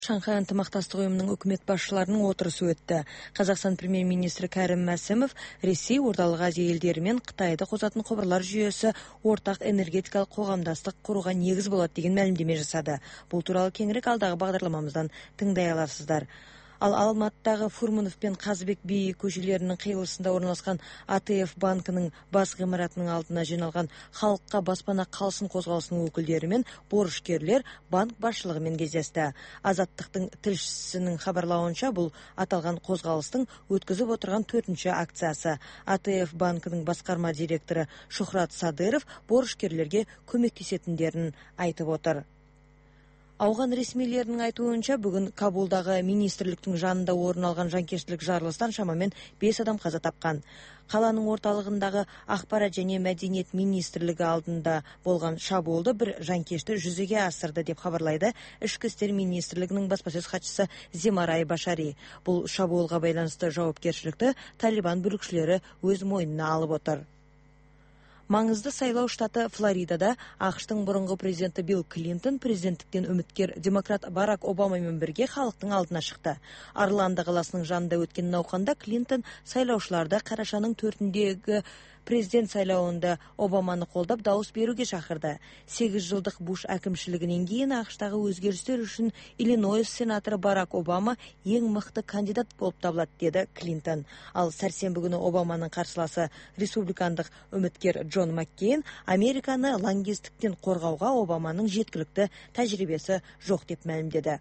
Шанхай ынтымақтастық ұйымының үкімет басшыларының отырысы өтті. Қазақстан премьер-министрі Кәрім Мәсімов Ресей, Орталық Азия елдері мен Қытайды қосатын құбырлар жүйесі ортақ энергетикалық қоғамдастық құруға негіз болады деген мәлімдеме жасады. Бұл туралы кеңірек алдағы бағдарламамыздан тыңдай аласыздар. Ал Алматыдағы Фурманов пен Қазыбек би көшелерінің қиылысында орналасқан АТФ банкінің бас ғимаратының алдына жиналған халыққа баспана қалсын қозғалысының өкілдері мен борышкерлер банк басшылығымен кездесті. Азаттықтың тілшісінің хабарлауынша, бұл аталған қозғалыстың өткізіп отырған 4-ші акциясы. АТФ банкінің басқарма директоры Шухрат Садыров борышкерлерге көмектесетіндерін айтып отыр. Ауған ресмилерінің айтуынша, бүгін Кабулдағы министрліктің жанында орын алған жанкештілік жарылыстан шамамен 5 адам қаза тапқан. Қаланың орталығындағы ақпарат және мәдениет министрлігі алдында болған шабуылды бір жанкешті жүзеге асырды деп хабарлайды Ішкі істер министрлігінің баспасөз хатшысы Земарай Башари. Бұл шабуылға байланысты жауапкершілікті Талибан бүлікшілері өз мойнына алып отыр. Маңызды сайлау штаты Флоридада ақш-тың бұрынғы президенті Билл Клинтон президенттіктен үміткер демократ Барак Обамамен бірге халықтың алдына шықты. Орландо қаласының жанында өткен науқанда Клинтон сайлаушыларды қарашаның 4-індегі президент сайлауында Обаманы қолдап дауыс беруге шақырды. 8 жылдық Буш әкімшілігінен кейін ақш-тағы өзгерістер үшін Иллинойс сенаторы Барак Обама ең мықты кандидат болып табылады, деді Клинтон. Ал сәрсенбі күні Обаманың қарсыласы республикандық үміткер Джон Маккейн Американы лаңкестіктен қорғауға Обаманың жеткілікті тәжірибесі жоқ деп мәлімдеді.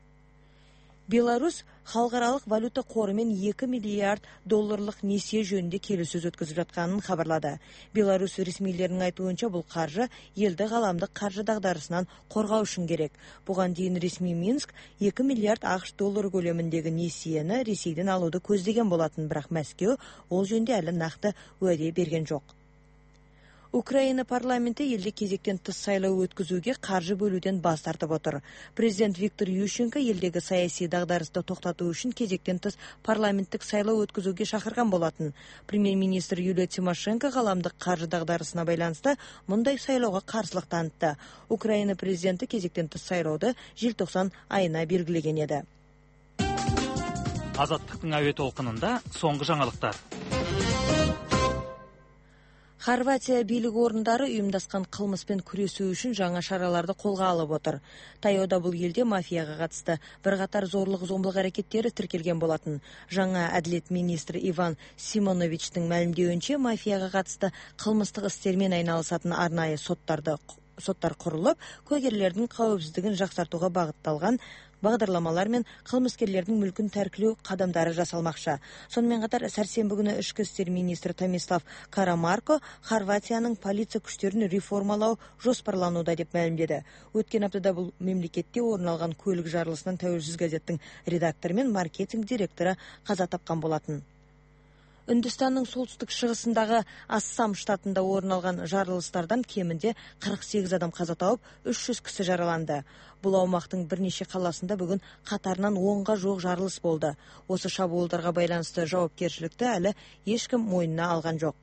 Беларусь халықаралық валюта қорымен 2 миллиард долларлық несие жөнінде келіссөз өткізіп жатқанын хабарлады. Беларусь ресмилерінің айтуынша, бұл қаржы елді ғаламдық қаржы дағдарысынан қорғау үшін керек. Бұған дейін ресми Минск 2 миллиард ақш доллары көлеміндегі несиені Ресейден алуды көздеген болатын, бірақ Мәскеу ол жөнінде әлі нақты уәде берген жоқ. Украина парламенті елде кезектен тыс сайлау өткізуге қаржы бөлуден бас тартып отыр. Президент Виктор Ющенко елдегі саяси дағдарысты тоқтату үшін кезектен тыс парламенттік сайлау өткізуге шақырған болатын. Премьер-министр Юлия Тимошенко ғаламдық қаржы дағдарысына байланысты мұндай сайлауға қарсылық танытты. Украина президенті кезектен тыс сайлауды желтоқсан айына белгілеген еді. Азаттықтың әуе толқынында соңғы жаңалықтар. Хорватия билік орындары ұйымдасқан қылмыспен күресу үшін жаңа шараларды қолға алып отыр. Таяуда бұл елде мафияға қатысты бірқатар зорлық-зомбылық әрекеттері тіркелген болатын. Жаңа әділет министрі Иван Симоновичтің мәлімдеуінше, мафияға қатысты қылмыстық істермен айналысатын арнайы соттар құрылып, куәгерлердің қауіпсіздігін жақсартуға бағытталған бағдарламалар мен қылмыскерлердің мүлкін тәркілеу қадамдары жасалмақшы. Сонымен қатар, сәрсенбі күні ішкі істер министрі Томислав Карамарко Хорватияның полиция күштерін реформалау жоспарлануда деп мәлімдеді. Өткен аптада бұл мемлекетте орын алған көлік жарылысынан Тәуелсіз газеттің редакторы мен маркетинг директоры қаза тапқан болатын. Үндістанның солтүстік шығысындағы Ассам штатында орын алған жарылыстардан кемінде 48 адам қаза тауып, 300 кісі жараланды. Бұл аумақтың бірнеше қаласында бүгін қатарынан 10-ға жуық жарылыс болды. Осы шабуылдарға байланысты жауапкершілікті әлі ешкім мойнына алған жоқ.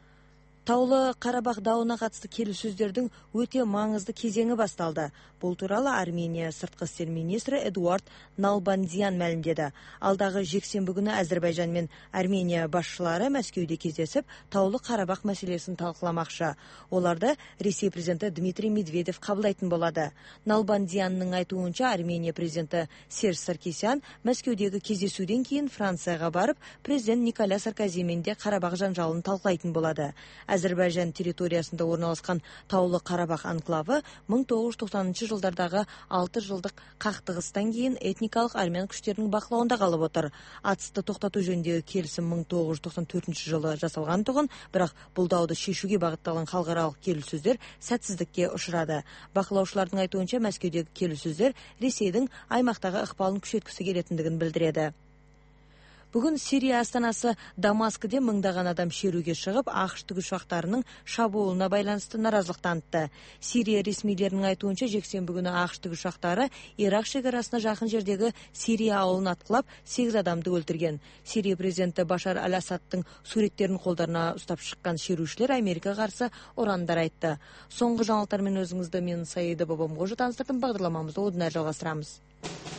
Таулы Қарабақ дауына қатысты келіссөздердің өте маңызды кезеңі басталды. Бұл туралы Армения сыртқы істер министрі Эдуард Налбандиян мәлімдеді. Алдағы жексенбі күні Әзербайжан мен Армения басшылары Мәскеуде кездесіп, Таулы Қарабақ мәселесін талқыламақшы. Оларды Ресей президенті Дмитрий Медведев қабылдайтын болады. Налбандиянның айтуынша, Армения президенті Серж Саркисян Мәскеудегі кездесуден кейін Францияға барып, президент Николя Саркозимен де Қарабақ жанжалын талқылайтын болады. Әзербайжан территориясында орналасқан Таулы Қарабақ анклавы 1990 жылдардағы 6 жылдық қақтығыстан кейін этникалық армян күштерінің бақылауында қалып отыр. Атысты тоқтату жөніндегі келісім 1994 жылы жасалған тұғын, бірақ бұл дауды шешуге бағытталған халықаралық келіссөздер сәтсіздікке ұшырады. Бақылаушылардың айтуынша, Мәскеудегі келіссөздер Ресейдің аймақтағы ықпалын күшейткісі келетіндігін білдіреді. Бүгін Сирия астанасы Дамаскіде мыңдаған адам шеруге шығып, ақш тікұшақтарының шабуылына байланысты наразылық танытты. Сирия ресмилерінің айтуынша, жексенбі күні ақш тікұшақтары Ирақ шекарасына жақын жердегі Сирия ауылын атқылап, 8 адамды өлтірген. Сирия президенті Башар Аль-Асадтың суреттерін қолдарына ұстап шыққан шерушілер Америка қарсы ұрандар айтты. Соңғы жаңалықтармен өзіңізді мен Саида Бабамғожа таныстырдым. Бағдарламамызды одан әрі жалғастырамыз.